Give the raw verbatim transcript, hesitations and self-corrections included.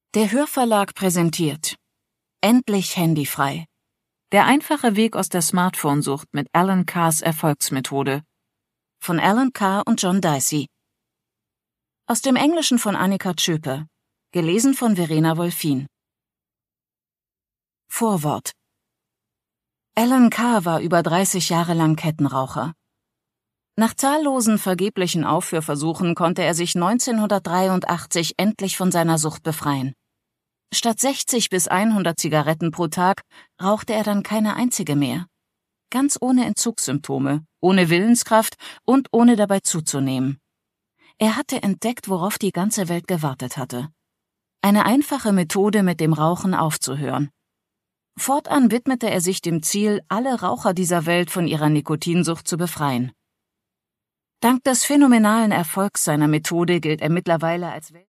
Der Hörverlag präsentiert Endlich handyfrei. Der einfache Weg aus der Smartphone-Sucht mit Alan Carrs Erfolgsmethode. Von Alan Carr und John Dicey. Aus dem Englischen von Annika Tschöpe. Gelesen von Verena Wolfin. Vorwort. Alan Carr war über dreißig Jahre lang Kettenraucher. Nach zahllosen vergeblichen Aufhörversuchen konnte er sich neunzehnhundertdreiundachtzig endlich von seiner Sucht befreien. Statt sechzig bis hundert Zigaretten pro Tag rauchte er dann keine einzige mehr. Ganz ohne Entzugssymptome, ohne Willenskraft und ohne dabei zuzunehmen. Er hatte entdeckt, worauf die ganze Welt gewartet hatte. Eine einfache Methode, mit dem Rauchen aufzuhören. Fortan widmete er sich dem Ziel, alle Raucher dieser Welt von ihrer Nikotinsucht zu befreien. Dank des phänomenalen Erfolgs seiner Methode gilt er mittlerweile als Welt